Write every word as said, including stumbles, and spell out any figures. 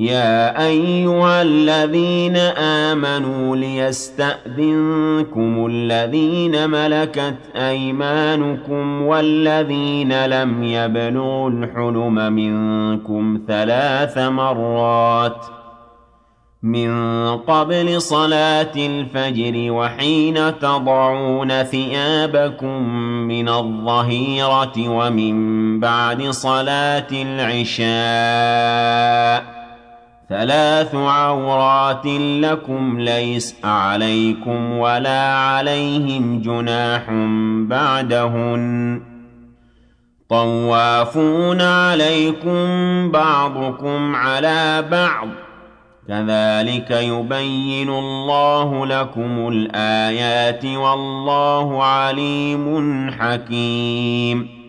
يَا أَيُّهَا الَّذِينَ آمَنُوا لِيَسْتَأْذِنكُمُ الَّذِينَ مَلَكَتْ أَيْمَانُكُمْ وَالَّذِينَ لَمْ يَبْلُغُوا الْحُلُمَ مِنكُمْ ثَلَاثَ مَرَّاتٍ مِّن قَبْلِ صَلَاةِ الْفَجْرِ وَحِينَ تَضَعُونَ ثِيَابَكُم مِّنَ الظَّهِيرَةِ وَمِن بَعْدِ صَلَاةِ الْعِشَاءِ ۚ ثَلَاثُ عَوْرَاتٍ لَّكُمْ لَيْسَ عَلَيْكُمْ وَلَا عَلَيْهِمْ جُنَاحٌ بَعْدَهُنَّ ۚ طَوَّافُونَ عَلَيْكُم بَعْضُكُمْ عَلَىٰ بَعْضٍ ۚ كَذَٰلِكَ يُبَيِّنُ اللَّهُ لَكُمُ الْآيَاتِ ۗ وَاللَّهُ عَلِيمٌ حَكِيمٌ